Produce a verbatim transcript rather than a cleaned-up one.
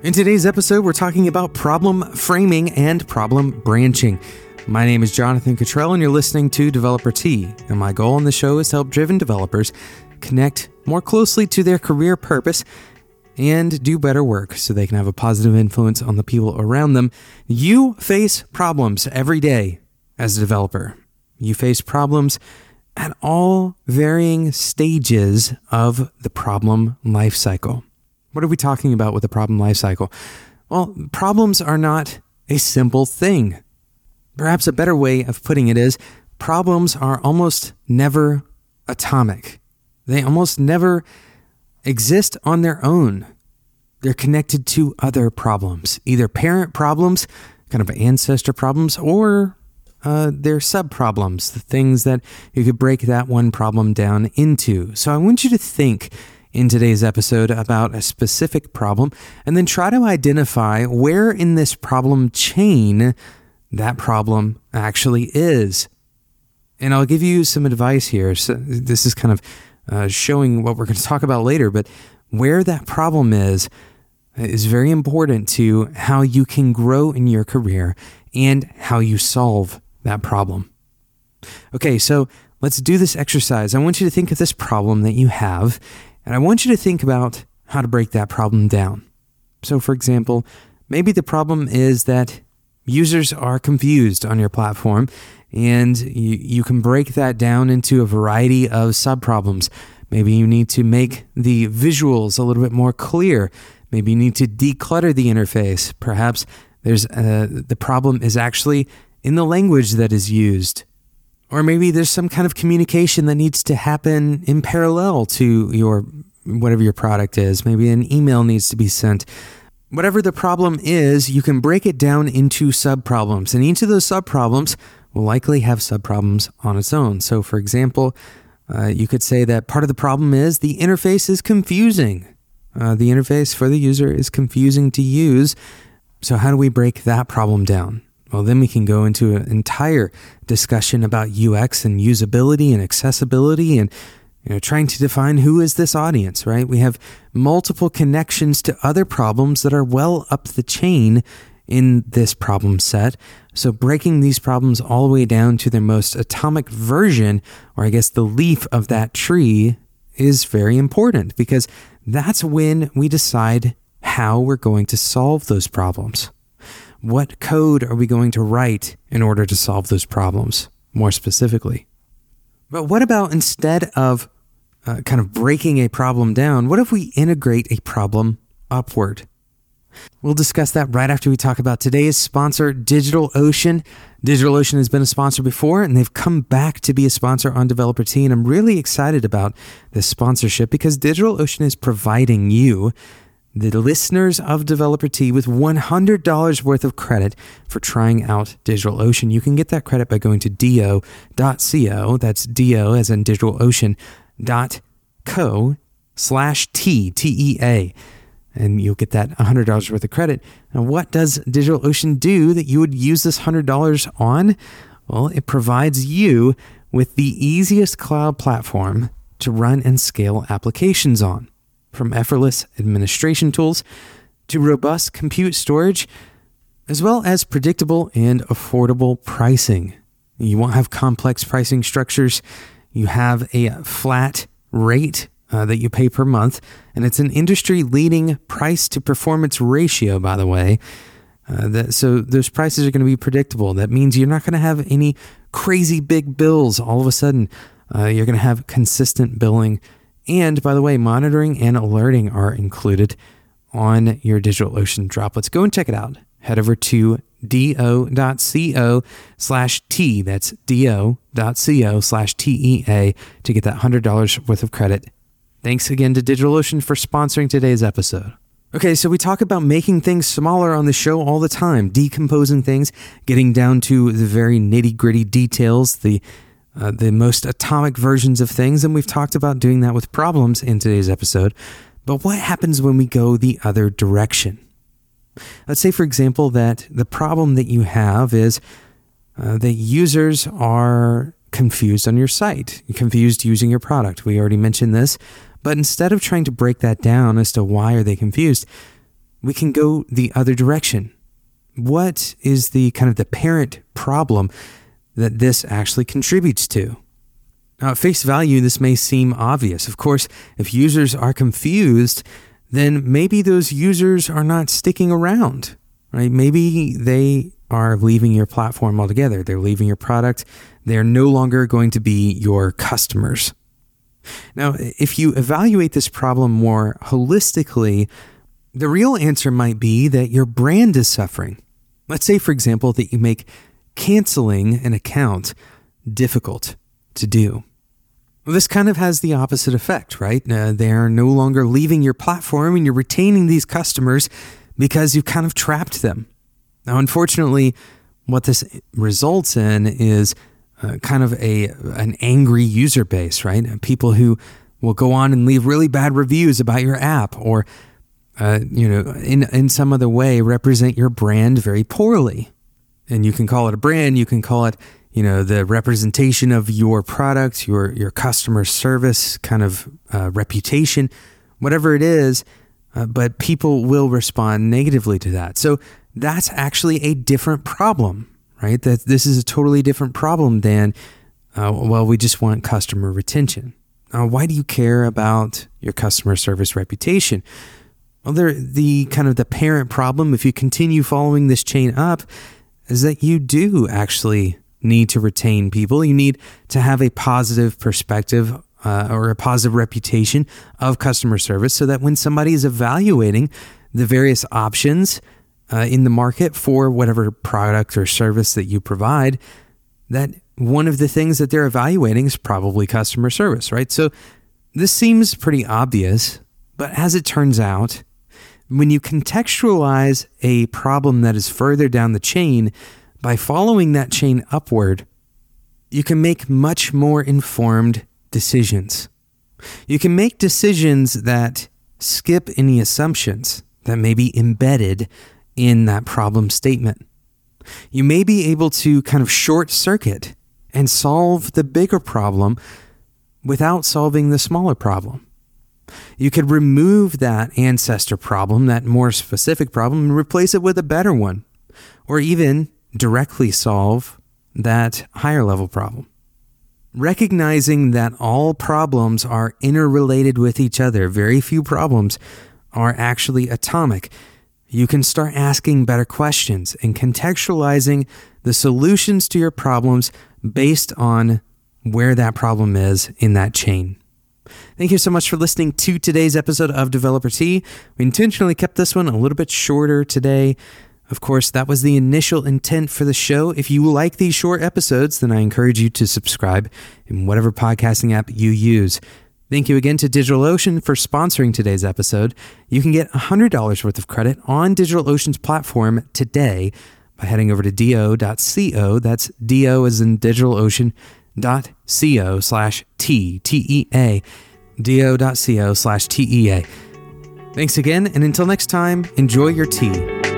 In today's episode, we're talking about problem framing and problem branching. My name is Jonathan Cottrell, and you're listening to Developer Tea. And my goal on the show is to help driven developers connect more closely to their career purpose and do better work so they can have a positive influence on the people around them. You face problems every day as a developer. You face problems at all varying stages of the problem lifecycle. What are we talking about with the problem lifecycle? Well, problems are not a simple thing. Perhaps a better way of putting it is problems are almost never atomic. They almost never exist on their own. They're connected to other problems, either parent problems, kind of ancestor problems, or uh, they're sub-problems, the things that you could break that one problem down into. So I want you to think in today's episode about a specific problem, and then try to identify where in this problem chain that problem actually is. And I'll give you some advice here. So this is kind of uh, showing what we're going to talk about later, but where that problem is, is very important to how you can grow in your career and how you solve that problem. Okay, so let's do this exercise. I want you to think of this problem that you have, and I want you to think about how to break that problem down. So for example, maybe the problem is that users are confused on your platform, and you, you can break that down into a variety of subproblems. Maybe you need to make the visuals a little bit more clear. Maybe you need to declutter the interface. Perhaps there's uh, the problem is actually in the language that is used. Or maybe there's some kind of communication that needs to happen in parallel to your whatever your product is. Maybe an email needs to be sent. Whatever the problem is, you can break it down into subproblems. And each of those subproblems will likely have subproblems on its own. So for example, uh, you could say that part of the problem is the interface is confusing. Uh, the interface for the user is confusing to use. So how do we break that problem down? Well, then we can go into an entire discussion about U X and usability and accessibility and, you know, trying to define who is this audience, right? We have multiple connections to other problems that are well up the chain in this problem set. So breaking these problems all the way down to their most atomic version, or I guess the leaf of that tree, is very important because that's when we decide how we're going to solve those problems. What code are we going to write in order to solve those problems, more specifically? But what about instead of uh, kind of breaking a problem down, what if we integrate a problem upward? We'll discuss that right after we talk about today's sponsor, DigitalOcean. DigitalOcean has been a sponsor before, and they've come back to be a sponsor on Developer Tea, and I'm really excited about this sponsorship because DigitalOcean is providing you, the listeners of Developer Tea, with one hundred dollars worth of credit for trying out DigitalOcean. You can get that credit by going to do dot co, that's do as in DigitalOcean, dot co slash T, T E A, and you'll get that one hundred dollars worth of credit. Now, what does DigitalOcean do that you would use this one hundred dollars on? Well, it provides you with the easiest cloud platform to run and scale applications on. From effortless administration tools to robust compute storage, as well as predictable and affordable pricing. You won't have complex pricing structures. You have a flat rate uh, that you pay per month, and it's an industry-leading price-to-performance ratio, by the way. Uh, that, so those prices are going to be predictable. That means you're not going to have any crazy big bills all of a sudden. Uh, you're going to have consistent billing. And by the way, monitoring and alerting are included on your DigitalOcean droplets. Go and check it out. Head over to do dot co slash T. That's do dot co slash T E A to get that one hundred dollars worth of credit. Thanks again to DigitalOcean for sponsoring today's episode. Okay, so we talk about making things smaller on the show all the time, decomposing things, getting down to the very nitty-gritty details, the Uh, the most atomic versions of things, and we've talked about doing that with problems in today's episode. But what happens when we go the other direction? Let's say, for example, that the problem that you have is uh, that users are confused on your site, confused using your product. We already mentioned this, but instead of trying to break that down as to why are they confused, we can go the other direction. What is the kind of the parent problem that this actually contributes to? Now, at face value, this may seem obvious. Of course, if users are confused, then maybe those users are not sticking around, right? Maybe they are leaving your platform altogether. They're leaving your product. They're no longer going to be your customers. Now, if you evaluate this problem more holistically, the real answer might be that your brand is suffering. Let's say, for example, that you make canceling an account difficult to do. Well, this kind of has the opposite effect, right? Uh, they're no longer leaving your platform and you're retaining these customers because you've kind of trapped them. Now, unfortunately, what this results in is uh, kind of a an angry user base, right? People who will go on and leave really bad reviews about your app or, uh, you know, in, in some other way represent your brand very poorly. And you can call it a brand, you can call it, you know, the representation of your product, your your customer service kind of uh, reputation, whatever it is, uh, but people will respond negatively to that. So that's actually a different problem, right? That this is a totally different problem than, uh, well, we just want customer retention. Now, why do you care about your customer service reputation? Well, there, the kind of the parent problem, if you continue following this chain up, is that you do actually need to retain people. You need to have a positive perspective uh, or a positive reputation of customer service so that when somebody is evaluating the various options uh, in the market for whatever product or service that you provide, that one of the things that they're evaluating is probably customer service, right? So this seems pretty obvious, but as it turns out, when you contextualize a problem that is further down the chain, by following that chain upward, you can make much more informed decisions. You can make decisions that skip any assumptions that may be embedded in that problem statement. You may be able to kind of short circuit and solve the bigger problem without solving the smaller problem. You could remove that ancestor problem, that more specific problem, and replace it with a better one, or even directly solve that higher level problem. Recognizing that all problems are interrelated with each other, very few problems are actually atomic, you can start asking better questions and contextualizing the solutions to your problems based on where that problem is in that chain. Thank you so much for listening to today's episode of Developer Tea. We intentionally kept this one a little bit shorter today. Of course, that was the initial intent for the show. If you like these short episodes, then I encourage you to subscribe in whatever podcasting app you use. Thank you again to DigitalOcean for sponsoring today's episode. You can get one hundred dollars worth of credit on DigitalOcean's platform today by heading over to do dot co. That's do as in DigitalOcean dot co slash T, T E A, do dot co slash T E A. Thanks again, and until next time, enjoy your tea.